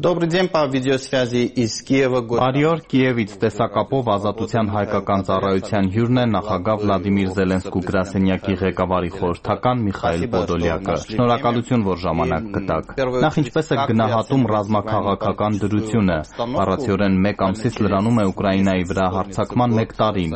Добрый день, по видеосвязи из Киева. Բարի օր, Կիևից տեսակապով Ազատության հայկական ծառայության հյուրն է նախագահ Վլադիմիր Զելենսկու գրասենյակի ղեկավարի խորհրդական Միխայել Պոդոլյակը։ Շնորհակալություն, որ ժամանակ գտաք։ Նախ ինչպես է գնահատում ռազմաքաղաքական դրությունը։ Բառացիորեն 1 ամսից լրանում է Ուկրաինայի վրա հարձակման 1 տարին։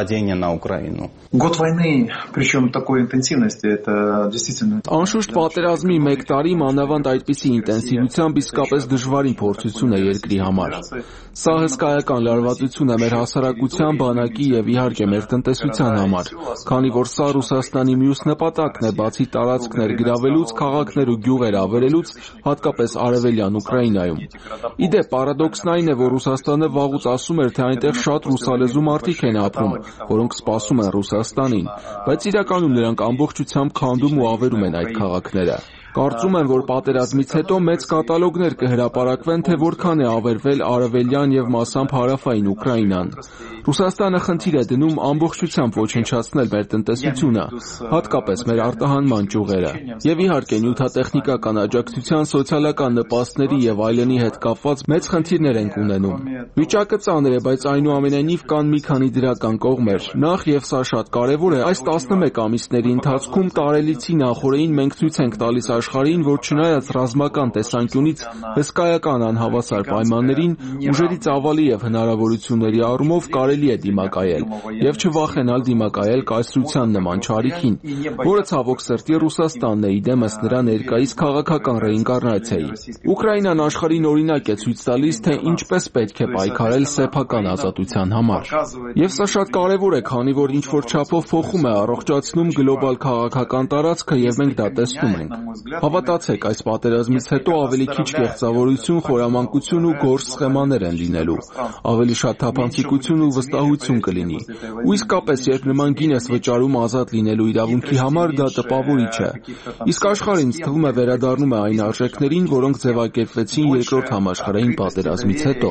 Год войны, причем такой интенсивности, это действительно... Անշուշտ պատերազմի 1 տարի մանավանդ այդպիսի ինտենսիվությամբ իսկապես դժվարին փորձություն է երկրի համար։ Սա հսկայական լարվածություն է մեր հասարակության, բանակի եւ իհարկե մեր տնտեսության համար, քանի որ սա Ռուսաստանի մյուս նպատակն է, բացի տարածքներ գրավելուց, քաղաքներ ու գյուղեր ավերելուց, հատկապես արևելյան Ուկրաինայում։ Իդեպ, պարադոքսն այն է, որ Ռուսաստանը վաղուց ասում էր, թե այնտեղ շատ ռուսալեզու մարդիկ են ապրում, որոնք սպասում են Ռուսաստանին, բայց իրականում նրանք ամբողջությամբ քանդում ու ավերում են այդ քաղաքները։ Կարծում եմ, որ պատերազմից հետո մեծ կատալոգներ կհրապարակվեն, թե որքան է ավերվել արևելյան եւ մասամբ հարավային Ուկրաինան։ Ռուսաստանը խնդիր է դնում ամբողջությամբ ոչնչացնել մեր տնտեսությունը, հատկապես մեր արտահանման ճյուղերը։ Եվ իհարկե նյութատեխնիկական աջակցության, սոցիալական նպաստների եւ այլնի հետ կապված մեծ խնդիրներ ենք ունենում։ Վիճակը ծանր է, բայց այնուամենայնիվ կան մի քանի դրական կողմեր։ Նախ եւ սա շատ կարեւոր է, այս 11 ամիսների ընթացքում տարելիցի նախորդին մենք ցույց ենք տալիս աշխարհին, որ չնայած ռազմական տեսանկյունից հսկայական անհավասար պայմաններին, ուժերի ծավալի եւ հնարավորությունների առումով կարելի է դիմակայել եւ չվախենալ դիմակայել կայսրության նման չարիքին, որը ցավոք սրտի Ռուսաստանն է իդեմս նրա ներկայիս քաղաքական ռեինկարնացիայի։ Ուկրաինան աշխարհին օրինակ է ցույց տալիս, թե ինչպես պետք է պայքարել սեփական ազատության համար։ Եվ սա շատ կարեւոր է, քանի որ ինչ որ չափով փոխում է առողջացնում գլոբալ քաղաքական տարածքը եւ մենք դա տեսնում ենք։ Հավատացեք, այս պատերազմից հետո ավելի քիչ կեղծավորություն, խորամանկություն ու գործ սխեմաներ են լինելու, ավելի շատ թափանցիկություն ու վստահություն կլինի։ Ու իսկապես, երբ նման գին ես վճարում ազատ լինելու իրավունքի համար, դա տպավորիչ է։ Իսկ աշխարհը ինձ թվում է վերադառնում է այն արժեքներին, որոնք ձևակերպվեցին Երկրորդ համաշխարհային պատերազմից հետո։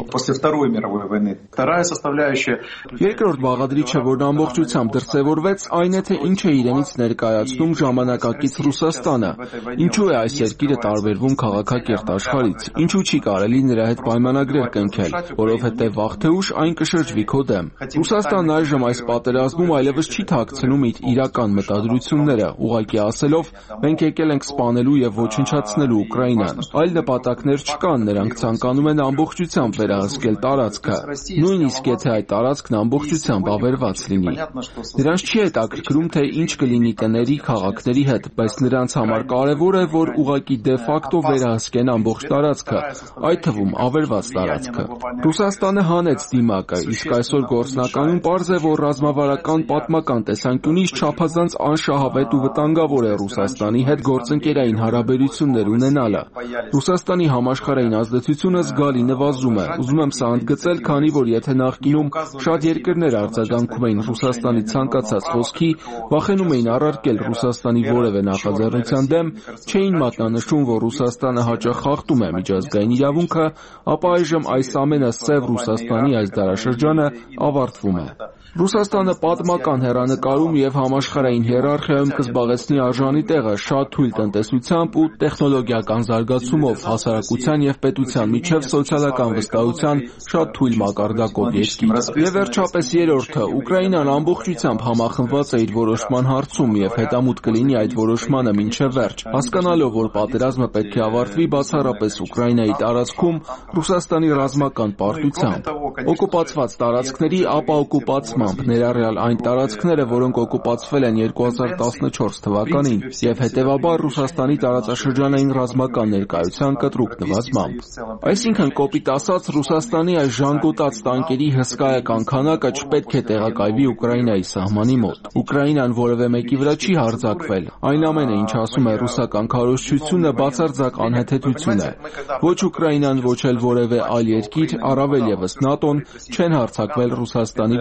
Երկրորդ բաղադրիչը, որն ամբողջությամբ դրսևորվեց, այն է, թե ինչ է իրենից ներկայացնում ժամանակակից Ռուսաստանը։ Ինչու է այս երկիրը տարբերվում քաղաքակիրթ աշխարհից։ Ինչու չի կարելի նրա հետ պայմանագրեր կնքել, որովհետև վաղ թե ուշ այն կշրջվի քո դեմ։ Ռուսաստանն այժմ այս պատերազմում այլևս չի թաքցնում իր իրական մտադրությունները, ուղղակի ասելով, մենք եկել ենք սպանելու եւ ոչնչացնելու Ուկրաինան։ Այլ նպատակներ չկան, նրանք ցանկանում են ամբողջությամբ վերահսկել տարածքը, նույնիսկ եթե այդ տարածքն ամբողջությամբ ավերված լինի։ Նրանց չի հետաքրքրում, թե ինչ կլինի տների, քաղաքների հետ, բայց նրանց համար կարևոր է, որ ուղղակի դե ֆակտո վերահսկեն ամբողջ տարածքը, այդ թվում ավերված տարածքը։ Ռուսաստանը հանեց դիմակը, իսկ այսօր գործնականում պարզ է, որ ռազմավարական պատմական տեսանկյունից չափազանց անշահավետ ու վտանգավոր է Ռուսաստանի հետ գործընկերային հարաբերություններ ունենալը։ Ռուսաստանի համաշխարհային ազդեցությունը զգալի նվազում է։ Ուզում եմ սա ընդգծել, քանի որ եթե նախկինում շատ երկրներ արձագանքում էին Ռուսաստանի ցանկացած խոսքի, վախենում էին առարկել Ռուսաստանի որևէ նախաձեռնության դեմ, չէին մատնանշում, որ Ռուսաստանը հաճախ խախտում է միջազգային իրավունքը, ապա այժմ այս ամենը սև Ռուսաստանի այս դարաշրջանը ավարտվում է։ Ռուսաստանը պատմական հեռանկարում եւ համաշխարհային հիերարխիայում կզբաղեցնի արժանի տեղը շատ թույլ տնտեսությամբ ու տեխնոլոգիական զարգացումով, հասարակության եւ պետության միջև սոցիալական վստահության շատ թույլ մակարդակով երկիր։ Եվ վերջապես երրորդը, Ուկրաինան ամբողջությամբ համախմբված է իր որոշման հարցում եւ հետամուտ կլինի այդ որոշմանը մինչեւ վերջ, հասկանալով, որ պատերազմը պետք է ավարտվի բացառապես Ուկրաինայի տարածքում Ռուսաստանի ռազմական պարտությամբ։ Օկուպացված տարածքների ապաօկուպացման ներառյալ այն տարածքները, որոնք օկուպացվել են 2014 թվականին եւ հետեւաբար Ռուսաստանի տարածաշրջանային ռազմական ներկայության կտրուկ նվազմամբ։ Այսինքն, կոպիտ ասած, Ռուսաստանի այս ժանգոտած տանկերի հսկայական քանակը չպետք է տեղակայվի Ուկրաինայի սահմանի մոտ։ Ուկրաինան որևէ մեկի վրա չի հարձակվել։ Այն ամենը, ինչ ասում է ռուսական քարոզչությունը, բացարձակ անհեթեթություն է։ Ոչ Ուկրաինան, ոչ էլ որևէ այլ երկիր, առավել եւս ՆԱՏՕ-ն չեն հարձակվել Ռուսաստանի վրա։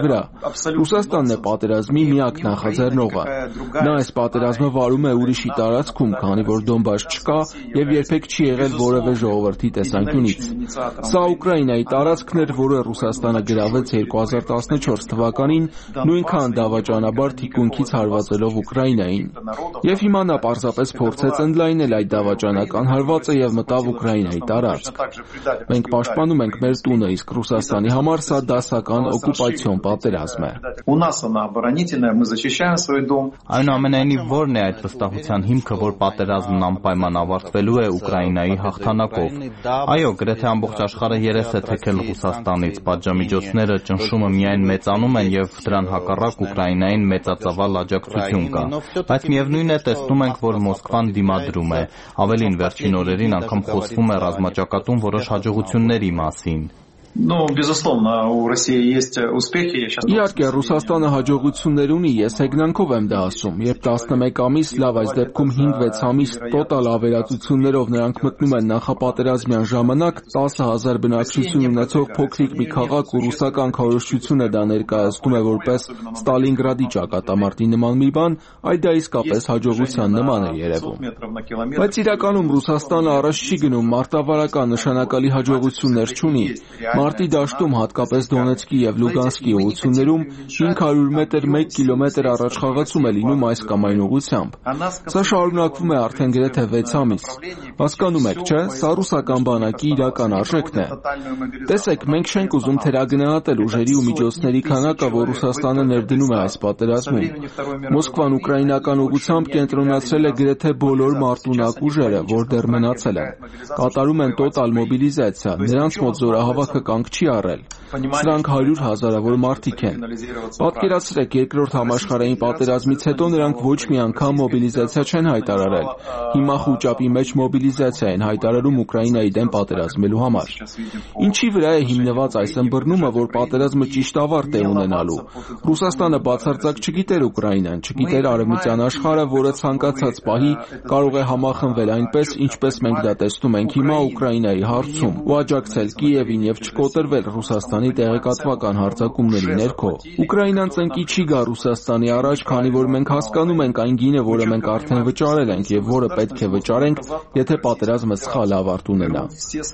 Ռուսաստանն է պատերազմի միակ նախաձեռնողը։ Նա այս պատերազմը վարում է ուրիշի տարածքում, քանի որ Դոնբաս չկա եւ երբեք չի եղել որևէ ժողովրդի տեսանկյունից։ Սա Ուկրաինայի տարածքն էր, որը Ռուսաստանը գրավեց 2014 թվականին, նույնքան դավաճանաբար թիկունքից հարվածելով Ուկրաինային։ Եվ հիմա նա պարզապես փորձեց ընդլայնել այդ դավաճանական հարվածը եւ մտավ Ուկրաինայի տարածք։ Մենք պաշտպանում ենք մեր տունը, իսկ Ռուսաստանի համար սա դասական օկուպացիոն պատերազմ է։ Այնուամենայնիվ, ո՞րն է այդ վստահության հիմքը, որ պատերազմն անպայման ավարտվելու է Ուկրաինայի հաղթանակով։ Այո, գրեթե ամբողջ աշխարհը երես է թեքել Ռուսաստանից, պատժամիջոցները, ճնշումը միայն մեծանում են եւ դրան հակառակ Ուկրաինային մեծածավալ աջակցություն կա։ Բայց միևնույն է, տեսնում ենք, որ Մոսկվան դիմադրում է։ Ավելին, վերջին օրերին անգամ խոսվում է ռազմաճակատում որոշ հաջողությունների մասին։ Իհարկե, Ռուսաստանը հաջողություններ ունի, ես հեգնանքով եմ դա ասում։ Երբ 11 ամիս, լավ, այս դեպքում 5-6 ամիս տոտալ ավերածություններով նրանք մտնում են նախապատերազմյան ժամանակ, 10,000 բնակչություն ունեցող փոքրիկ մի քաղաք ու ռուսական քարոզչությունը դա ներկայացնում է որպես Ստալինգրադի ճակատամարտի նման մի բան, այդ դա իսկապես հաջողության նման է երևում։ Բայց իրականում Ռուսաստանը առաջ չի գնում, մարտավարական նշանակալի հաջողություններ չունի։ Մարտի դաշտում, հատկապես Դոնեցկի եւ Լուգանսկի ուղղություններում 500 մետր 1 կիլոմետր առաջ խաղացում է լինում այս կամ այն ուղղությամբ։ Սա շարունակվում է արդեն գրեթե 6 ամիս։ Հասկանում եք, չէ՞, սա ռուսական բանակի իրական արժեքն է։ Տեսեք, մենք չենք ուզում թերագնահատել ուժերի ու միջոցների քանակը, որ Ռուսաստանը ներդնում է այս պատերազմում։ Մոսկվան ուկրաինական ուղղությամբ կենտրոնացրել է գրեթե բոլոր մարտունակ ուժերը, որ դեռ մնացել են։ Կատարում են տոտալ մոբիլիզացիա, նրանց մոտ զորահավաքը կանգ չի առել։ Սրանք 100,000-ավոր մարդիկ են։ Պատկերացրեք, երկրորդ համաշխարհային պատերազմից հետո նրանք ոչ մի անգամ մոբիլիզացիա չեն հայտարարել։ Հիմա խուճապի մեջ մոբիլիզացիա են հայտարարում Ուկրաինայի դեմ պատերազմելու համար։ Ինչի վրա է հիմնված այս ըմբռնումը, որ պատերազմը ճիշտ ավարտ է ունենալու։ Ռուսաստանը բացարձակ չգիտեր Ուկրաինան, չգիտեր արևմտյան աշխարհը, որը ցանկացած պահի կարող է համախմբվել այնպես, ինչպես մենք դա տեսնում ենք հիմա Ուկրաինայի հարցում, ու աջակցել Կիևին եւ չկոտրվել Ռուսաստանի տեղեկատվական հարձակումների ներքո։ Ուկրաինան ծնկի չի գա Ռուսաստանի առաջ, քանի որ մենք հասկանում ենք այն գինը, որը մենք արդեն վճարել ենք եւ որը պետք է վճարենք, եթե պատերազմը սխալ ավարտ ունենա։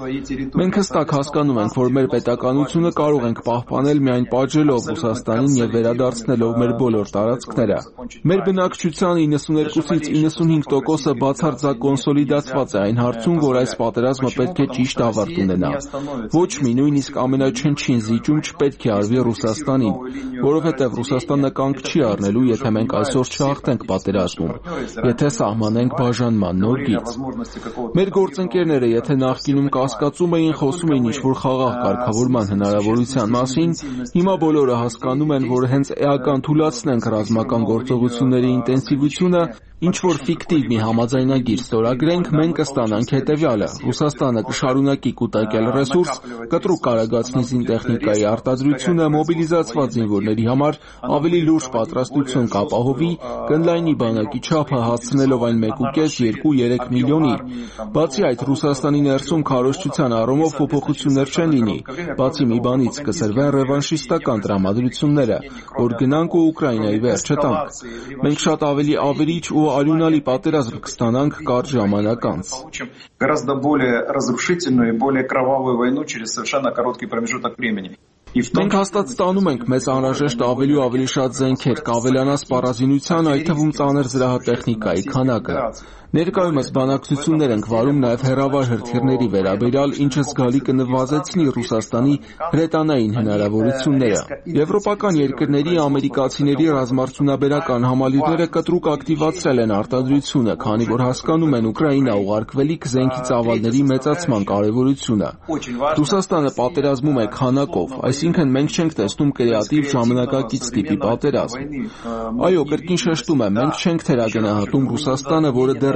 Մենք հստակ հասկանում ենք, որ մեր պետականությունը կարող ենք պահպանել միայն պատժելով Ռուսաստանին եւ վերադարձնելով մեր բոլոր տարածքները։ Մեր բնակչության 92-ից 95%-ը բացարձակ կոնսոլիդացված է այն հարցում, որ այս պատերազմը պետք է ճիշտ ավարտ ունենա։ Ոչ մի նույնիսկ ամենաչնչին զիջում չպետք է արվի Ռուսաստանին, որովհետև Ռուսաստանը կանգ չի առնելու, եթե մենք այսօր չհաղթենք պատերազմում, եթե սահմանենք բաժանման նոր գիծ։ Մեր գործընկերները, եթե նախկինում կասկածում էին, խոսում էին ինչ-որ խաղաղ կարգավորման հնարավորության մասին, հիմա բոլորը հասկանում են, որ հենց էական թուլացնենք ռազմական գործողությունների ինտենսիվությունը, ինչ-որ ֆիկտիվ մի համաձայնագիր ստորագրենք, մենք կստանանք հետևյալը. Ռուսաստանը կշարունակի կուտակել ռեսուրս, կտրուկ կարագացնի զինտեխնիկայի արտադրությունը, մոբիլիզացված զինվորների համար ավելի լուրջ պատրաստություն կապահովի, կընդլայնի բանակի չափը հասցնելով այն 1.5-2-3 միլիոնի։ Բացի այդ, Ռուսաստանի ներսում քարոզչության առումով փոփոխություններ չեն լինի, բացի մի բանից կսրվեն ռևանշիստական տրամադրությունները, որ գնանք ու Ուկրաինայի վերջը տանք։ Մենք շատ ավելի ավերիչ ու արյունալի պատերազմ կստանանք կարճ ժամանակ անց։ Гораздо более разрушительную и более кровавую войну через совершенно короткий промежуток времени. Մենք հաստատ ստանում ենք մեզ անհրաժեշտ ավելի ու ավելի շատ զենքեր, կավելանա սպառազինության, այդ թվում ծանր զրահատեխնիկայի քանակը։ Ներկայումս բանակցություններ ենք վարում նաև հեռավար հրթիռների վերաբերյալ, ինչը զգալի կնվազեցնի Ռուսաստանի հրետանային հնարավորությունները։ Եվրոպական երկրների, ամերիկացիների ռազմարտունաբերական համալիրները կտրուկ ակտիվացրել են արտադրությունը, քանի որ հասկանում են Ուկրաինա ուղարկվելիք զենքի ծավալների մեծացման կարևորությունը։ Ռուսաստանը պատերազմում է քանակով, այսինքն մենք չենք տեսնում կրեատիվ ժամանակակից տիպի պատերազմ։ Այո, կրկին շեշտում եմ, մենք չենք թերագնահատում Ռուսաստանը, որը դեռ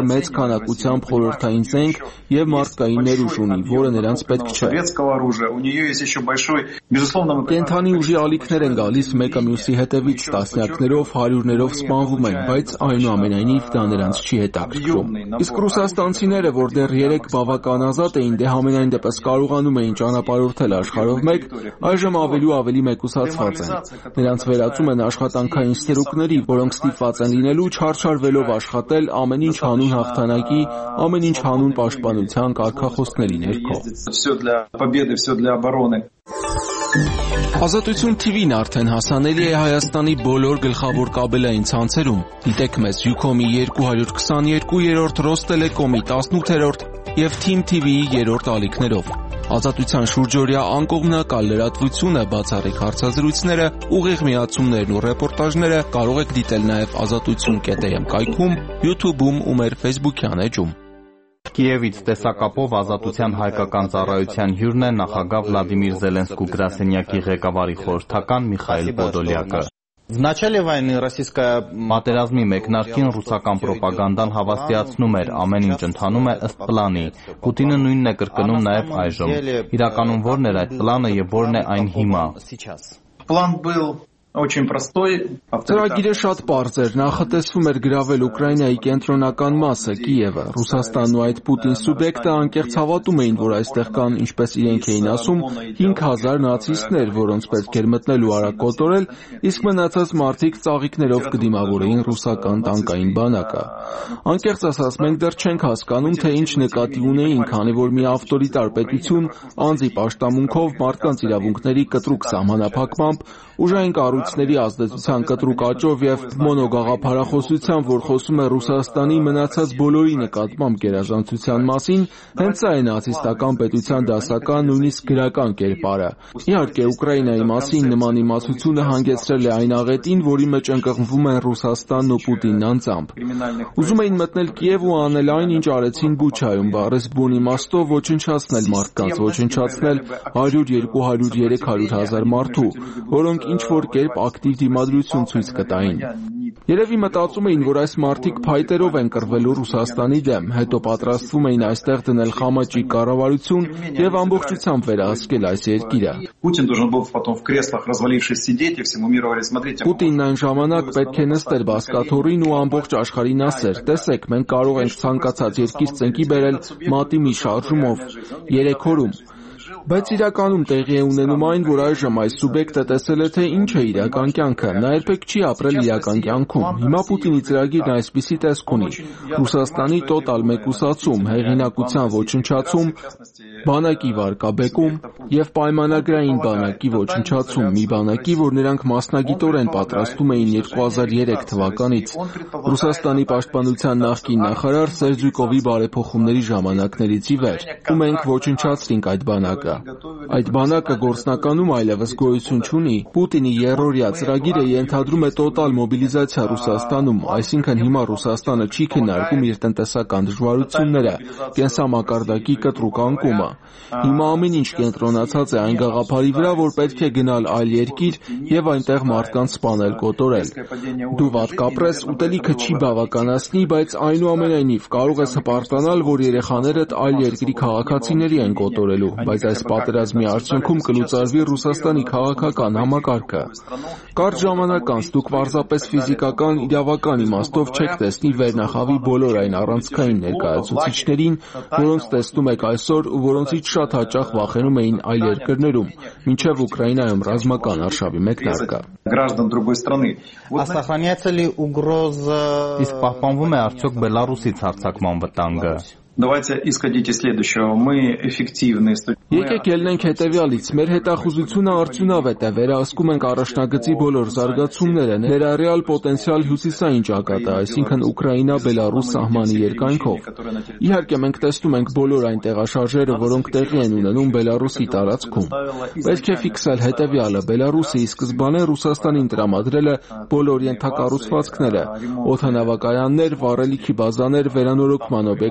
մեծ քանակությամբ խորհրդային զենք եւ մարդկային ներուժ ունի, որը նրանց պետք չէ։ Կենդանի ուժի ալիքներ են գալիս մեկը մյուսի հետևից, տասնյակներով, հարյուրներով սպանվում են, բայց այնուամենայնիվ դա նրանց չի հետաքրքրում։ Իսկ ռուսաստանցիները, որ դեռ 3 բավական ազատ էին, դե համենայն դեպս կարողանում էին ճանապարհորդել աշխարհով մեկ, այժմ ավելի ու ավելի մեկուսացված են։ Նրանց վերածում են աշխատանքային ստրուկների, որոնք ստիպված են լինելու չարչարվելով աշխատել ամեն ինչ հանուն հաղթանակի, ամեն ինչ հանուն պաշտպանության կարգախոսների ներքո։ Ազատություն TV-ն արդեն հասանելի է Հայաստանի բոլոր գլխավոր կաբելային ցանցերում։ Դիտեք մեզ Ucom-ի 222-րդ, Ռոստելեկոմի 18-րդ և Team TV-ի 3-րդ ալիքներով։ Ազատության շուրջօրյա անկողմնակալ լրատվությունը, բացառիկ հարցազրույցները, ուղիղ միացումներն ու ռեպորտաժները կարող եք դիտել նաև azatutsun.am կայքում, YouTube-ում ու մեր Facebook-յան էջում։ Կիևից տեսակապով Ազատության հայկական ծառայության հյուրն է նախագահ Վլադիմիր Զելենսկու գրասենյակի ղեկավարի խորհրդական Միխայիլ Պոդոլյակը։ Պատերազմի մեկնարկին ռուսական պրոպագանդան հավաստիացնում էր, ամեն ինչ ընթանում է ըստ պլանի։ Պուտինը նույնն է կրկնում նաև այժմ։ Իրականում ո՞րն էր այդ պլանը եւ ո՞րն է այն հիմա։ Ծրագիրը շատ պարզ էր, նախատեսվում էր գրավել Ուկրաինայի կենտրոնական մասը, Կիևը։ Ռուսաստանն ու այդ Պուտին սուբյեկտը անկեղծ հավատում էին, որ այստեղ կան, ինչպես իրենք էին ասում, 5000 նացիստներ, որոնց պետք էր մտնել ու արագ կոտորել, իսկ մնացած մարդիկ ծաղիկներով կդիմավորեին ռուսական տանկային բանակը։ Անկեղծ ասած, մենք դեռ չենք հասկանում, թե ինչ նկատի ունեին, քանի որ մի ավտորիտար պետություն անձի պաշտամունքով, մարդկանց իրավունքների կտրուկ սահմանափակմամբ, ուժային կառույցների ազդեցության կտրուկ աճով եւ մոնոգաղափարախոսությամբ, որ խոսում է Ռուսաստանի մնացած բոլորի նկատմամբ գերազանցության մասին, հենց սա է նացիստական պետության դասական, նույնիսկ գրական կերպարը։ Իհարկե, Ուկրաինայի մասին նման իմացությունը հանգեցրել է այն աղետին, որի մեջ ընկղմվում են Ռուսաստանն ու Պուտինն անձամբ։ Ուզում էին մտնել Կիև ու անել այն, ինչ արեցին Բուչայում, բառես բուն իմաստով ոչնչացնել մարդկանց, ոչնչացնել 100-200-300 հազար մարդու, որոնք ինչ-որ կերպ ակտիվ դիմադրություն ցույց կտային։ Երևի մտածում էին, որ այս մարդիկ փայտերով են կռվելու Ռուսաստանի դեմ, հետո պատրաստվում էին այստեղ դնել խամաճի կառավարություն եւ ամբողջությամբ վերահսկել այս երկիրը։ Պուտինն այն ժամանակ պետք է նստեր բազկաթոռին ու ամբողջ աշխարհին ասեր. տեսեք, մենք կարող ենք ցանկացած երկիր ծնկի բերել մատի մի շարժումով 3 օրում։ Բայց իրականում տեղի է ունենում այն, որ այժմ այս սուբյեկտը տեսել է, թե ինչ է իրական կյանքը, նա երբեք չի ապրել իրական կյանքում։ Հիմա Պուտինի ծրագիրն այսպիսի տեսք ունի. Ռուսաստանի տոտալ մեկուսացում, հեղինակության ոչնչացում, բանակի վարկաբեկում եւ պայմանագրային բանակի ոչնչացում, մի բանակի, որ նրանք մասնագիտորեն պատրաստում էին 2003 թվականից։ Ռուսաստանի պաշտպանության նախկին նախարար Սերձյուկովի բարեփոխումների ժամանակներից ի վեր, ու մենք ոչնչացրինք այդ բանակը։ Այդ բանակը գործնականում այլևս գոյություն չունի։ Պուտինի երրորդյա ծրագիրը ենթադրում է տոտալ մոբիլիզացիա Ռուսաստանում, այսինքն հիմա Ռուսաստանը չի քննարկում իր տնտեսական դժվարությունները, կենսամակարդակի կտրուկ անկումը։ Հիմա ամեն ինչ կենտրոնացած է այն գաղափարի վրա, որ պետք է գնալ այլ երկիր եւ այնտեղ մարդկանց սպանել, կոտորել։ Դու վատ կապրես, ուտելիքը չի բավականացնի, բայց այնուամենայնիվ կարող ես հպարտանալ, որ երեխաներդ այլ երկրի քաղաքացիների են կոտորելու, բայց այս պատերազմի արդյունքում կլուծարվի Ռուսաստանի քաղաքական համակարգը։ Կարճ ժամանակ անց դուք պարզապես ֆիզիկական, իրավական իմաստով չեք տեսնի վերնախավի բոլոր այն առանցքային ներկայացուցիչներին, որոնց տեսնում եք այսօր ու որոնցից շատ հաճախ վախենում էին այլ երկրներում, մինչև Ուկրաինայում ռազմական արշավի մեկնարկը։ Իսկ պահպանվում է արդյոք Բելարուսից հարձակման վտանգը։ Давайте исходить из следующего. Мы эффективные студенты. Եկեք ելնենք հետևյալից. մեր հետախուզությունը արդյունավետ է, վերահսկում ենք առաջնագծի բոլոր զարգացումները, ներառյալ պոտենցիալ հյուսիսային ճակատը, այսինքն Ուկրաինա-Բելարուս սահմանի երկայնքով։ Իհարկե, մենք տեսնում ենք բոլոր այն տեղաշարժերը, որոնք տեղի են ունենում Բելարուսի տարածքում։ Պետք է ֆիքսել հետևյալը. Բելարուսը ի սկզբանե Ռուսաստանին տրամադրել է բոլոր ենթակառուցվածքները, օդանավակայաններ, վառելիքի բազաներ, վերանորոգման օբյեկտներ,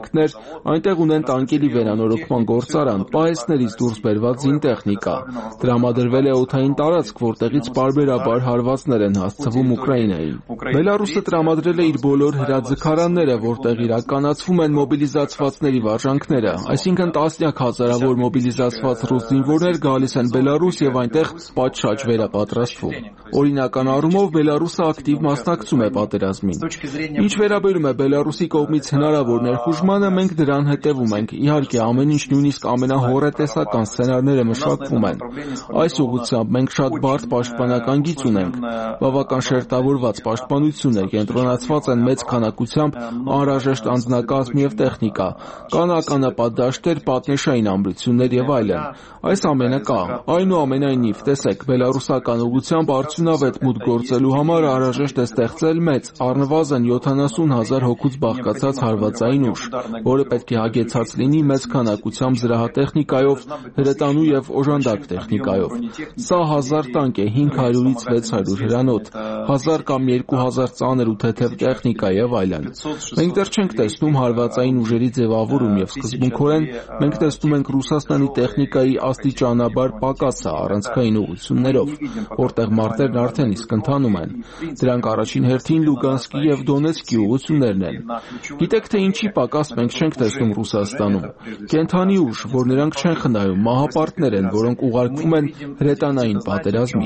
Այնտեղ ունեն տանկերի վերանորոգման գործարան, պահեստներից դուրս բերված զինտեխնիկա։ Տրամադրվել է օդային տարածք, որտեղից պարբերաբար հարվածներ են հասցվում Ուկրաինային։ Բելարուսը տրամադրել է իր բոլոր հրաձգարանները, որտեղ իրականացվում են մոբիլիզացվածների վարժանքները, այսինքն տասնյակ հազարավոր մոբիլիզացված ռուս զինվորներ գալիս են Բելարուս եւ այնտեղ պատշաճ վերապատրաստվում։ Օրինական առումով Բելարուսը ակտիվ մասնակցում է պատերազմին։ Ինչ վերաբերում է Բելարուսի կողմից հնարավոր ներխուժմանը, մենք դրան հետևում ենք։ Իհարկե, ամեն ինչ նույնիսկ ամենահոռետեսական սցենարները մշակվում են։ Այս ուղղությամբ մենք շատ բարդ պաշտպանական գիծ ունենք։ Բավական շերտավորված պաշտպանություն է, կենտրոնացված են մեծ քանակությամբ անհրաժեշտ անձնակազմ եւ տեխնիկա, կան ականապատ դաշտեր, պատնեշային ամրություններ եւ այլն։ Այս ամենը կա։ Այնուամենայնիվ, տեսեք, բելարուսական ուղղությամբ արդյունավետ մուտք գործելու համար անհրաժեշտ է ստեղծել մեծ, առնվազն 70,000 հոգուց բաղկացած հարվածային ուժ, որը պետք է հագեցած լինի մեծ քանակությամբ զրահատեխնիկայով, հրետանու եւ օժանդակ տեխնիկայով։ Սա 1000 տանկ է, 500-ից 600 հրանոթ, 1000 կամ 2000 ծանր ու թեթև տեխնիկա եւ այլն։ Մենք դեռ չենք տեսնում հարվածային ուժերի ձևավորում եւ սկզբունքորեն մենք տեսնում ենք Ռուսաստանի տեխնիկայի աստիճանաբար պակասը առանցքային ուղղություններով, որտեղ մարտերն արդեն իսկ ընթանում են։ Դրանք առաջին հերթին Լուգանսկի եւ Դոնեցկի ուղղություններն են։ Գիտեք թե ինչի պակաս մենք չենք տեսնում Ռուսաստանում։ Կենթանի ուժ, որ նրանք չեն խնայում, մահապարտներ են, որոնք ուղարկվում են հրետանային պատերազմի։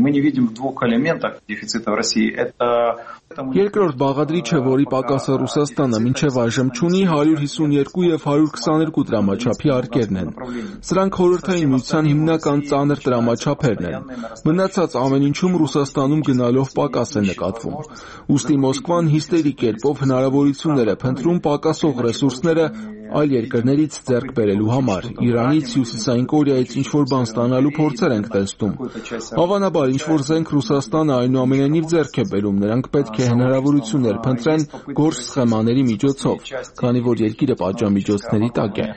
Երկրորդ բաղադրիչը, որի պակասը Ռուսաստանը մինչև այժմ չունի, 152 եւ 122 դրամաչափի արկերն են։ Սրանք խորհրդային միության հիմնական ծանր դրամաչափերն են։ Մնացած ամեն ինչում Ռուսաստանում գնալով պակաս է նկատվում։ Ուստի Մոսկվան հիստերիկ կերպով հնարավորություններ է փնտրում պակասող ռեսուրսները այլ երկրներից ձեռք բերելու համար։ Իրանից, Հյուսիսային Կորեայից ինչ-որ բան ստանալու փորձեր ենք տեսնում։ Հավանաբար ինչ-որ զենք Ռուսաստանը այնուամենայնիվ ձեռք է բերում, նրանք պետք է հնարավորություններ փնտրեն գործ սխեմաների միջոցով, քանի որ երկիրը պատժամիջոցների տակ է։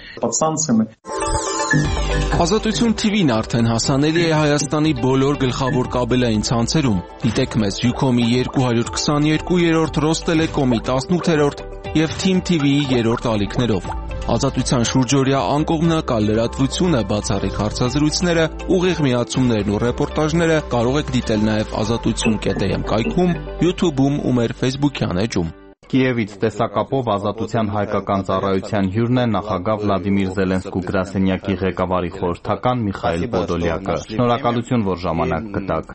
Ազատություն TV-ն արդեն հասանելի է Հայաստանի բոլոր գլխավոր կաբելային ցանցերում։ Դիտեք մեզ Ucom-ի 222-րդ, Ռոստելեկոմի 18-րդ եւ Team TV-ի 3-րդ ալիքներով։ Ազատության շուրջօրյա անկողմնակալ լրատվությունը, բացառիկ հարցազրույցները, ուղիղ միացումներն ու ռեպորտաժները կարող եք դիտել նաև azatutun.am կայքում, YouTube-ում ու մեր Facebook-յան էջում։ Կիևից տեսակապով Ազատության հայկական ծառայության հյուրն է նախագահ Վլադիմիր Զելենսկու գրասենյակի ղեկավարի խորհրդական Միխայել Պոդոլյակը։ Շնորհակալություն, որ ժամանակ գտաք։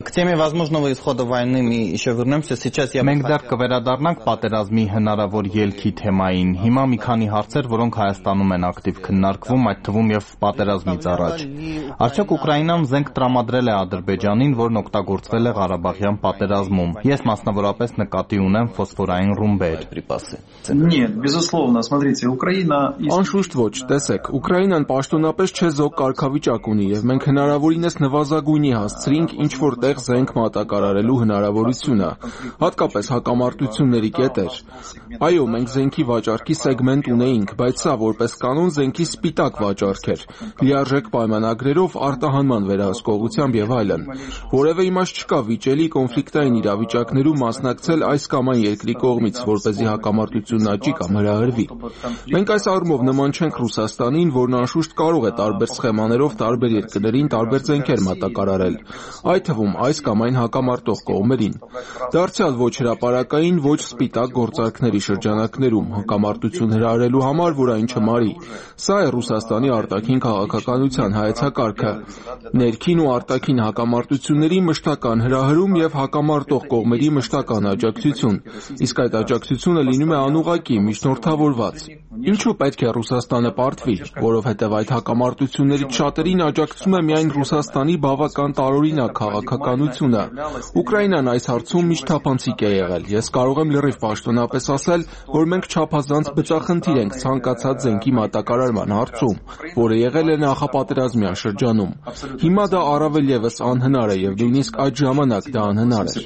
Մենք դեռ կվերադառնանք պատերազմի հնարավոր ելքի թեմային։ Հիմա մի քանի հարցեր, որոնք Հայաստանում են ակտիվ քննարկվում, այդ թվում եւ պատերազմից առաջ։ Արդյոք Ուկրաինան զենք տրամադրել է Ադրբեջանին, որն օգտագործվել է Ղարաբաղյան պատերազմում։ Ես մասնավորապես նկատի ունեմ ֆոսֆորային ռումբեր։ Нет, безусловно, смотрите, Украина... Անշուշտ ոչ, տեսեք, Ուկրաինան պաշտոնապես չեզոք կարգավիճակ ունի եւ մենք հնարավորինս նվազագույնի հասցրինք ինչ-որ տեղ զենք մատակարարելու հնարավորությունը, հատկապես հակամարտությունների կետեր։ Այո, մենք զենքի վաճառքի սեգմենտ ունեինք, բայց սա որպես կանոն զենքի սպիտակ վաճառք էր, լիարժեք պայմանագրերով, արտահանման վերահսկողությամբ եւ այլն։ Որևէ իմաստ չկա վիճելի կոնֆլիկտային իրավիճակներում մասնակցել այս կամ այն երկրի կողմից, որպեսզի հակամարտությունն աճի կամ հրահրվի։ Մենք այս առումով նման չենք Ռուսաստանին, որն անշուշտ կարող է տարբեր սխեմաներով տարբեր երկրներին տարբեր զենքեր մատակարարել, այդ թվում այս կամ այն հակամարտող կողմերին։ Դարձյալ ոչ հրապարակային, ոչ սպիտակ գործարքների շրջանակներում հակամարտություն հրահրելու համար, որ այն չմարի։ Սա է Ռուսաստանի արտաքին քաղաքականության հայեցակարգը։ Ներքին ու արտաքին հակամարտությունների մշտական հրահրում եւ հակամարտող կողմերի մշտական աջակցություն։ Իսկ այդ աջակցությունը լինում է անուղղակի, միջնորդավորված։ Ինչու պետք է Ռուսաստանը պարտվի, որովհետև այդ հակամարտություններից շատերին աջակցում է միայն Ռուսաստանի բավական տարօրինակ քաղաքականությունը։ Ուկրաինան այս հարցում միջթափանցիկ է եղել։ Ես կարող եմ լրիվ պաշտոնապես ասել, որ մենք չափազանց բծախնդիր ենք ցանկացած զենքի մատակարարման հարցում, որը եղել է նախապատերազմյան շրջանում։ Հիմա դա առավել եւս անհնար է եւ նույնիսկ այդ ժամանակ դա անհնար էր։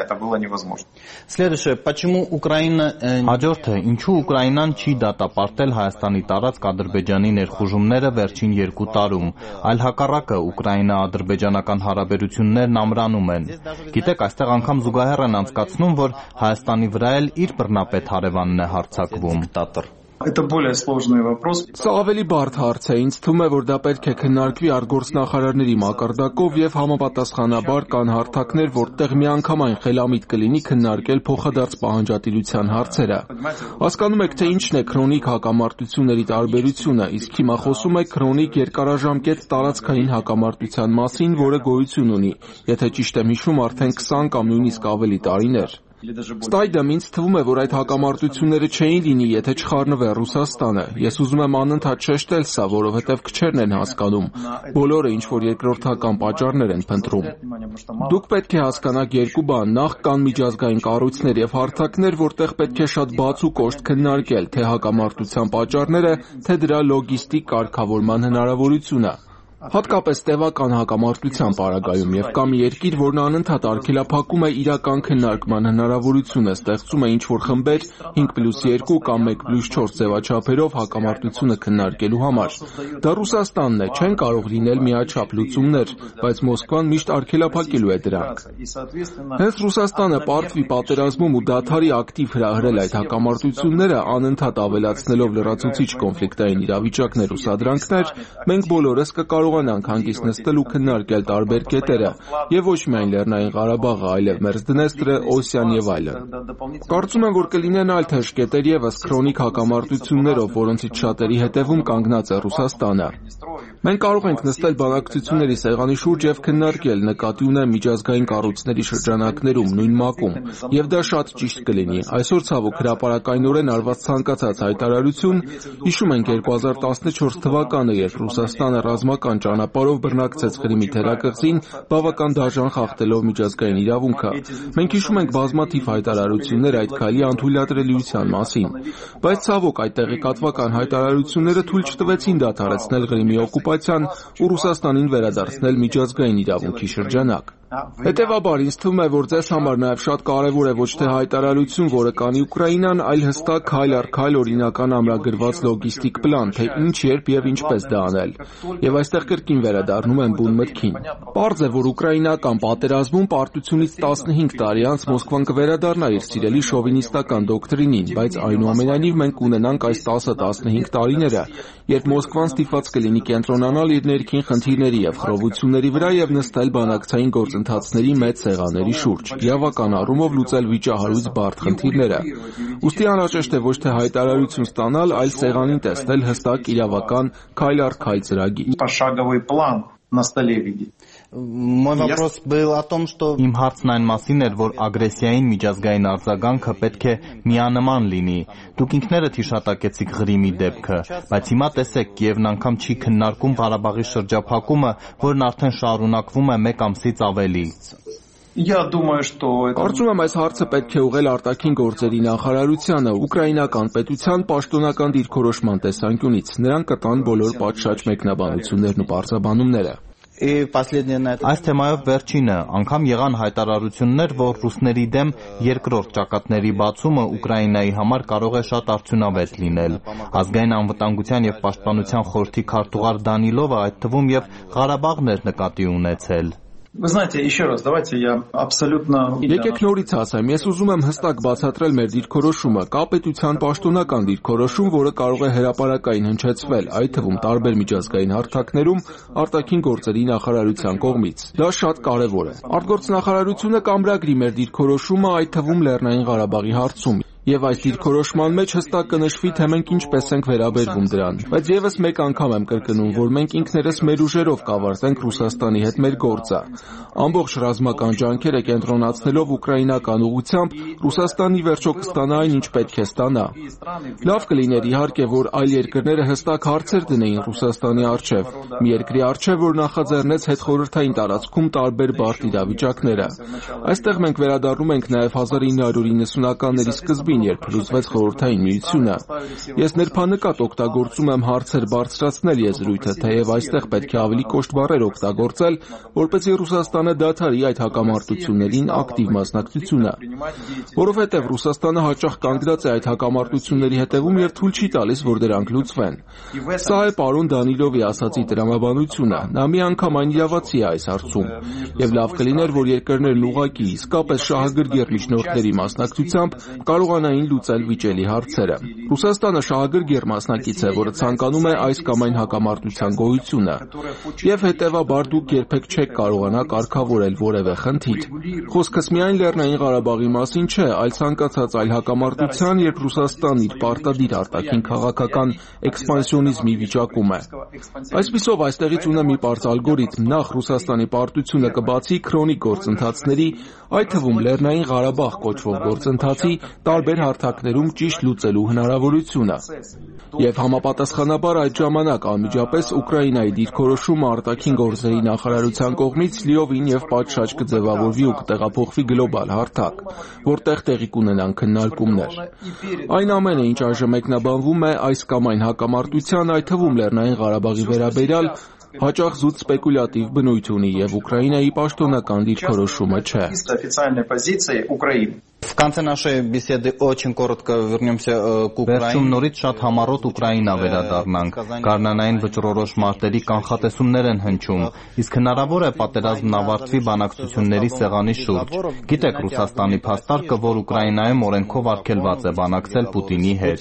Հաջորդը, ինչու Ուկրաինան չի դատապարտել Հայաստանի տարածք ադրբեջանի ներխուժումները վերջին 2 տարում, այլ հակառակը Ուկրաինա-ադրբեջանական հարաբերություններն ամրանում են։ Գիտեք, այստեղ անգամ զուգահեռ են անցկացնում, որ Հայաստանի վրա էլ իր բռնապետ հարևանն է հարձակվում։ Это более сложный вопрос. Սա ավելի բարդ հարց է, ինձ թվում է, որ դա պետք է քննարկվի արտգործնախարարների մակարդակով եւ համապատասխանաբար կան հարթակներ, որտեղ միանգամայն խելամիտ կլինի քննարկել փոխադարձ պահանջատիրության հարցերը։ Հասկանում եք, թե ինչն է քրոնիկ հակամարտությունների տարբերությունը, իսկ հիմա խոսում եք քրոնիկ երկարաժամկետ տարածքային հակամարտության մասին, որը գոյություն ունի, եթե ճիշտ եմ հիշում, արդեն 20 կամ նույնիսկ ավելի տարիներ։ Ստայդեմ, ինձ թվում է, որ այդ հակամարտությունները չէին լինի, եթե չխառնվեր Ռուսաստանը։ Ես ուզում եմ անընդհատ շեշտել սա, որովհետև քչերն են հասկանում։ Բոլորը ինչ-որ երկրորդական պատճառներ են փնտրում։ Դուք պետք է հասկանաք երկու բան. նախ կան միջազգային կառույցներ եւ հարթակներ, որտեղ պետք է շատ բաց ու կոշտ քննարկել թե հակամարտության պատճառները, թե դրա լոգիստիկ կարգավորման հնարավորությունը։ Հատկապես տևական հակամարտության պարագայում եւ կամ երկիր, որն անընդհատ արգելափակում է իրական քննարկման հնարավորությունը, ստեղծում է ինչ-որ խմբեր 5+2 կամ 1+4 ձևաչափերով հակամարտությունը քննարկելու համար։ Դա Ռուսաստանն է, չեն կարող լինել միաչափ լուծումներ, բայց Մոսկվան միշտ արգելափակելու է դրանք։ Հենց Ռուսաստանը պարտվի պատերազմում ու դադարի ակտիվ հրահրել այդ հակամարտությունները, անընդհատ ավելացնելով լրացուցիչ կոնֆլիկտային իրավիճակներ ու սադրանքներ, մենք բոլորս կկարողանանք հանգիստ նստել ու քննարկել տարբեր կետերը, եւ ոչ միայն Լեռնային Ղարաբաղը, այլև Մերձդնեստրը, Օսիան եւ այլն։ Կարծում եմ, որ կլինեն այլ թեժ կետեր եւս քրոնիկ հակամարտություններով, որոնցից շատերի հետևում կանգնած է Ռուսաստանը։ Մենք կարող ենք նստել բանակցությունների սեղանի շուրջ եւ քննարկել, նկատի ունեմ միջազգային կառույցների շրջանակներում, նույն ՄԱԿ-ում, եւ դա շատ ճիշտ կլինի։ Այսօր ցավոք հրապարակայնորեն արված ցանկացած հայտարարություն, հիշում ենք 2014 թվականը, երբ Ռուսաստանը ռազմական ճանապարհով բռնակցեց Ղրիմի թերակղզին, բավական դաժան խախտելով միջազգային իրավունքը։ Մենք հիշում ենք բազմաթիվ հայտարարություններ այդ քայլի անթույլատրելիության մասին, բայց ցավոք այդ տեղեկատվական հայտարարությունները թույլ չտվեցին դադարեցնել Ղրիմի օկուպացիան ու Ռուսաստանին վերադարձնել միջազգային իրավունքի շրջանակ։ Հետևաբար, ինձ թվում է, որ ձեզ համար նաև շատ կարևոր է ոչ թե հայտարարություն, որը կանի Ուկրաինան, այլ հստակ քայլ առ քայլ օրինական ամրագրված լոգիստիկ պլան, թե ինչ, երբ եւ ինչպես դա անել։ Եվ այստեղ կրկին վերադառնում եմ բուն մտքին։ Պարզ է, որ ուկրաինական պատերազմում պարտությունից 15 տարի անց Մոսկվան կվերադառնա իր սիրելի շովինիստական դոկտրինին, բայց այնուամենայնիվ մենք ունենանք այս 10-15 տարիները, երբ Մոսկվան ստիպված կլինի կենտրոնանալ իր ներքին խնդիրների եւ խռովությունների վրա եւ նստել բանակցային գործընթացների մեծ սեղանների շուրջ, իրավական առումով լուծել վիճահարույց բարդ խնդիրները։ Ուստի անհրաժեշտ է ոչ թե հայտարարություն ստանալ, այլ սեղանին տեսնել հստակ իրավական քայլ առ քայլ ծրագիր։ Пошаговый план на столе видеть. Мой вопрос был о том, что Իմ հարցն այն մասին էր, որ ագրեսիային միջազգային արձագանքը պետք է միանման լինի։ Դուք ինքներդ հիշատակեցիք Ղրիմի դեպքը, բայց հիմա տեսեք, Կիևն անգամ չի քննարկում Ղարաբաղի շրջափակումը, որն արդեն շարունակվում է 1 ամսից ավելի։ Կարծում եմ, այս հարցը պետք է ուղղել արտաքին գործերի նախարարությանը, ուկրաինական պետության պաշտոնական դիրքորոշման տեսանկյունից։ Նրանք կտան բոլոր պատշաճ մեկնաբանություններն ու պարզաբանումները։ Այս թեմայով վերջինը, անգամ եղան հայտարարություններ, որ ռուսների դեմ երկրորդ ճակատների բացումը Ուկրաինայի համար կարող է շատ արդյունավետ լինել։ Ազգային անվտանգության եւ պաշտպանության խորհրդի քարտուղար Դանիլովը այդ թվում եւ Ղարաբաղն էր նկատի ունեցել։ Вы знаете, еще раз, давайте я абсолютно... Եկեք նորից ասեմ, ես ուզում եմ հստակ բացատրել մեր դիրքորոշումը, կա պետության պաշտոնական դիրքորոշում, որը կարող է հրապարակային հնչեցվել, այդ թվում տարբեր միջազգային հարթակներում արտաքին գործերի նախարարության կողմից։ Դա շատ կարևոր է։ Արտգործնախարարությունը կամրագրի մեր դիրքորոշումը, այդ թվում Լեռնային Ղարաբաղի հարցում։ Եվ այս դիրքորոշման մեջ հստակ կնշվի, թե մենք ինչպես ենք վերաբերվում դրան։ Բայց եւս մեկ անգամ եմ կրկնում, որ մենք ինքներս մեր ուժերով կավարտենք Ռուսաստանի հետ մեր գործը։ Ամբողջ ռազմական ջանքերը կենտրոնացնելով ուկրաինական ուղղությամբ Ռուսաստանի վերջո կստանա այն, ինչ պետք է ստանա։ Լավ կլիներ իհարկե, որ այլ երկրները հստակ հարցեր դնեին Ռուսաստանի առջև, մի երկրի առջև, որ նախաձեռնեց հետխորհրդային տարածքում տարբեր բարդ իրավիճակները։ Այստեղ մենք վերադառնում ենք նաեւ 1990-ականների սկզբին, երբ փլուզվեց խորհրդային միությունը։ Ես ներբանեկատ օգտագործում եմ հարցեր բարձրացնել եզրույթը, թեև այստեղ պետք է ավելի կոշտ բառեր օգտագործել, որպեսզի Ռուսաստանը դադարի այդ հակամարտություններին ակտիվ մասնակցությունը։ Որովհետև Ռուսաստանը հաճախ կանգնած է այդ հակամարտությունների հետևում եւ թույլ չի տալիս, որ դրանք լուծվեն։ Սա է պարոն Դանիլովի ասացի տրամաբանությունը։ Նա մի անգամ այն իրավացի է այս հարցում։ Եվ լավ կլիներ, որ երկրներն ուղղակի իսկապես շահագրգիռ միջնորդների մասնակցությամբ կարողանան միանային լուծել վիճելի հարցերը։ Ռուսաստանը շահագրգիռ մասնակից է, որը ցանկանում է այս կամ այն հակամարտության գոյությունը, եւ հետեւաբար դուք երբեք չեք կարողանա կարգավորել որևէ խնդիր։ Խոսքս միայն Լեռնային Ղարաբաղի մասին չէ, այլ ցանկացած այլ հակամարտության, երբ Ռուսաստանն իր պարտադիր արտաքին քաղաքական էքսպանսիոնիզմի վիճակում է։ Այսպիսով, այստեղից ունեմ մի պարզ ալգորիթմ. նախ Ռուսաստանի պարտությունը կբացի քրոնիկ գործընթացների, այդ թվում Լեռնային Ղարաբաղ կոչվող գործընթացի տարբեր հարթակներում ճիշտ լուծելու հնարավորությունը։ Եվ համապատասխանաբար այդ ժամանակ անմիջապես Ուկրաինայի դիրքորոշումը արտաքին գործերի նախարարության կողմից լիովին եւ պատշաճ կձևավորվի ու կտեղափոխվի գլոբալ հարթակ, որտեղ տեղի կունենան քննարկումներ։ Այն ամենը, ինչ այժմ մեկնաբանվում է այս կամ այն հակամարտության, այդ թվում Լեռնային Ղարաբաղի վերաբերյալ, հաճախ զուտ սպեկուլյատիվ բնույթ ունի եւ Ուկրաինայի պաշտոնական դիրքորոշումը չէ։ В конце нашей беседы очень коротко вернемся к Украине. Վերջում նորից շատ համառոտ Ուկրաինա վերադառնանք։ Գարնանային վճռորոշ մարտերի կանխատեսումներ են հնչում, իսկ հնարավոր է պատերազմն ավարտվի բանակցությունների սեղանի շուրջ։ Գիտեք Ռուսաստանի փաստարկը, որ Ուկրաինայում օրենքով արգելված է բանակցել Պուտինի հետ։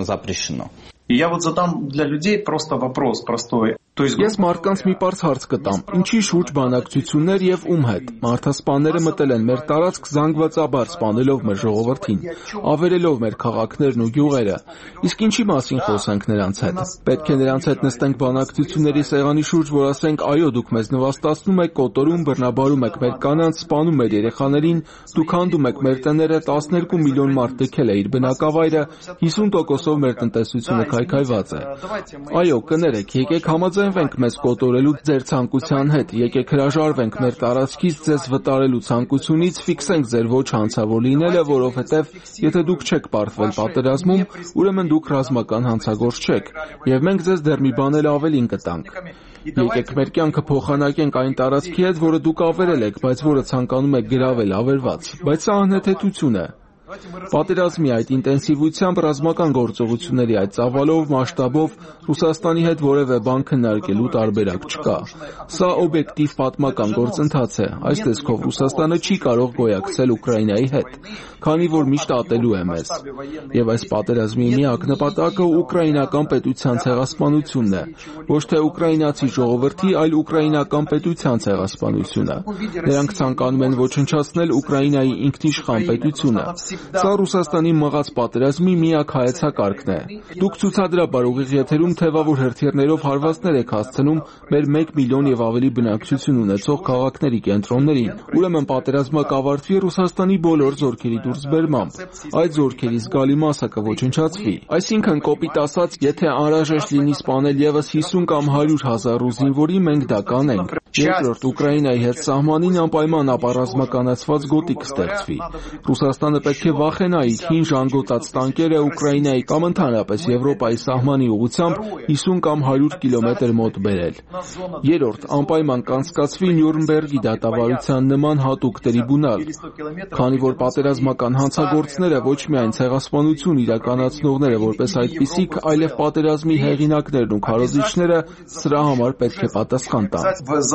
Я вот задам для людей просто вопрос простой. Ես մարդկանց մի պարզ հարց կտամ. ինչի շուրջ բանակցություններ եւ ում հետ։ Մարդասպանները մտել են մեր տարածք զանգվածաբար սպանելով մեր ժողովրդին, ավերելով մեր քաղաքներն ու գյուղերը։ Իսկ ինչի մասին խոսենք նրանց հետ։ Պետք է նրանց հետ նստենք բանակցությունների սեղանի շուրջ, որ ասենք, այո, դուք մեզ նվաստացնում եք, կոտորում, բռնաբարում եք մեր կանանց, սպանում մեր երեխաներին, դուք հանդում եք մեր տները, 12 միլիոն մարդ տքել է իր բնակավայրը, 50%-ով մեր տնտեսությունը քայքայված է։ Այո, կներեք, եկեք համաձայնվենք մեզ կոտորելու ձեր ցանկության հետ, եկեք հրաժարվենք մեր տարածքից ձեզ վտարելու ցանկությունից, ֆիքսենք ձեր ոչ հանցավոր լինելը, որովհետև եթե դուք չեք պարտվել պատերազմում, ուրեմն դուք ռազմական հանցագործ չեք, եւ մենք ձեզ դեռ մի բան էլ ավելին կտանք։ Եկեք մեր կյանքը փոխանակենք այն տարածքի հետ, որը դուք ավերել եք, բայց որը ցանկանում եք գրավել ավերված, բայց սա անհեթեթություն է։ Պատերազմի այդ ինտենսիվությամբ ռազմական գործողությունների այդ ծավալով, մասշտաբով Ռուսաստանի հետ որևէ բան քննարկելու տարբերակ չկա։ Սա օբյեկտիվ պատմական գործընթաց է։ Այս տեսքով Ռուսաստանը չի կարող գոյակցել Ուկրաինայի հետ, քանի որ միշտ ատելու է մեզ։ Եվ այս պատերազմի միակ նպատակը ուկրաինական պետության ցեղասպանությունն է, ոչ թե ուկրաինացի ժողովրդի, այլ ուկրաինական պետության ցեղասպանությունը։ Նրանք ցանկանում են ոչնչացնել Ուկրաինայի ինքնիշխան պետությունը։ Սա Ռուսաստանի մղած պատերազմի միակ հայեցակարգն է։ Դուք ցուցադրաբար ուղիղ եթերում թևավոր հրթիռներով հարվածներ եք հասցնում մեր 1 միլիոն եւ ավելի բնակչություն ունեցող քաղաքների կենտրոններին։ Ուրեմն պատերազմը կավարտվի Ռուսաստանի բոլոր զորքերի դուրսբերմամբ։ Այդ զորքերի զգալի մասը կոչնչացվի։ Այսինքն, կոպիտ ասած, եթե անհրաժեշտ լինի սպանել եւս 50 կամ 100,000 ռուս զինվորի, մենք դա կանենք։ Երկրորդ, Ուկրաինայի հետ սահմանին անպայման ապառազմականացված գոտի կստեղծվի։ Ռուսաստանը պետք է վախենա իր հին ժանգոտած տանկերը Ուկրաինայի կամ ընդհանրապես Եվրոպայի սահմանի ուղղությամբ 50 կամ 100 կիլոմետր մոտ բերել։ Երրորդ, անպայման կանցկացվի Նյուրնբերգի դատավարության նման հատուկ տրիբունալ, քանի որ պատերազմական հանցագործները ոչ միայն ցեղասպանություն իրականացնողները որպես այդպիսիք, այլև պատերազմի հեղինակներն ու քարոզիչները սրա համար պետք է պատասխան տան։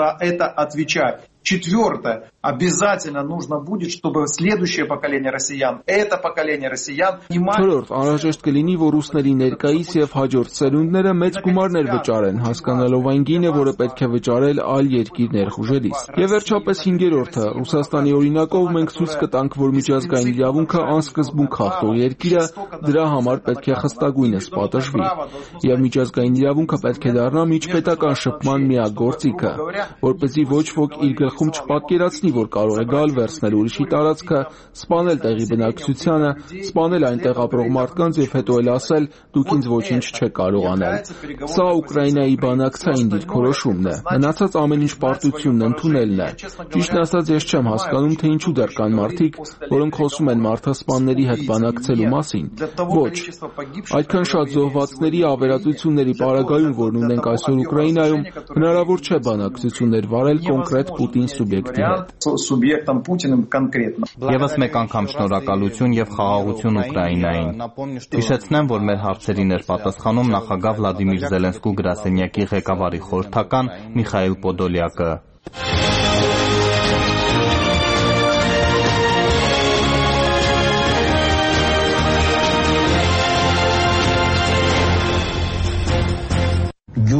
Четвертое. Обязательно нужно будет, чтобы следующее поколение россиян, это поколение россиян... Չորրորդ, անհրաժեշտ կլինի, որ ռուսների ներկայիս եւ հաջորդ սերունդները մեծ գումարներ վճարեն, հասկանալով այն գինը, որը պետք է վճարել այլ երկիր ներխուժելիս։ Եվ վերջապես հինգերորդը, Ռուսաստանի օրինակով մենք ցույց կտանք, որ միջազգային իրավունքը անսկզբուն խախտող երկիրը դրա համար պետք է խստագույնս պատժվի։ Եվ միջազգային իրավունքը պետք է դառնա միջպետական շփման միակ գործիքը, որպեսզի ոչ ոք իր գլխում չպատկերացնի, որ կարող է գալ վերցնել ուրիշի տարածքը, սպանել տեղի բնակչությանը, սպանել այնտեղ ապրող մարդկանց եւ հետո էլ ասել՝ դուք ինձ ոչինչ չեք կարող անել։ Սա Ուկրաինայի բանակցային դիրքորոշումն է։ Մնացած ամեն ինչ պարտությունն ընդունելն է։ Ճիշտն ասած, ես չեմ հասկանում, թե ինչու դեռ կան մարդիկ, որոնք խոսում են մարդասպանների հետ բանակցելու մասին։ Ոչ։ Այդքան շատ զոհվածների ավերածությունների պարագայում, որն ունենք այսօր Ուկրաինայում, հնարավոր չէ բանակցություններ վարել կոնկրետ Պուտին սուբյեկտի հետ։ Եվս մեկ անգամ շնորհակալություն եւ խաղաղություն Ուկրաինային։ Հիշեցնեմ, որ մեր հարցերին էր պատասխանում նախագահ Վլադիմիր Զելենսկու գրասենյակի ղեկավարի խորհրդական Միխայիլ Պոդոլյակը։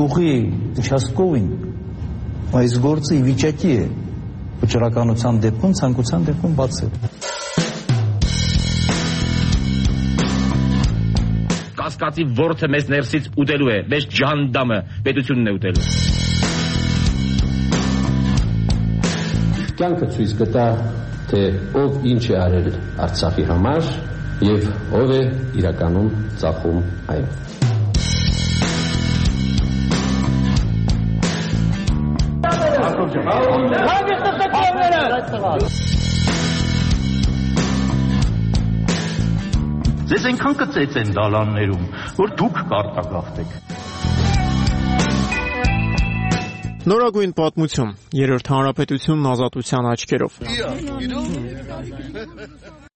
գլուխի участковին այս գործը ի վիճակի է վճռականության դեպքում ցանկության դեպքում բացել։ Կասկածի որդը մեզ ներսից ուտելու է, մեզ ջանդամը պետությունն է ուտելու։ Կյանքը ցույց կտա, թե ով ինչ է արել Արցախի համար եւ ով է իրականում ծախում այն։ Ձեզ այնքան կծեց են դալաններում, որ դուք կարտագաղթեք։ Նորագույն պատմություն, Երրորդ հանրապետությունն ազատության աչքերով։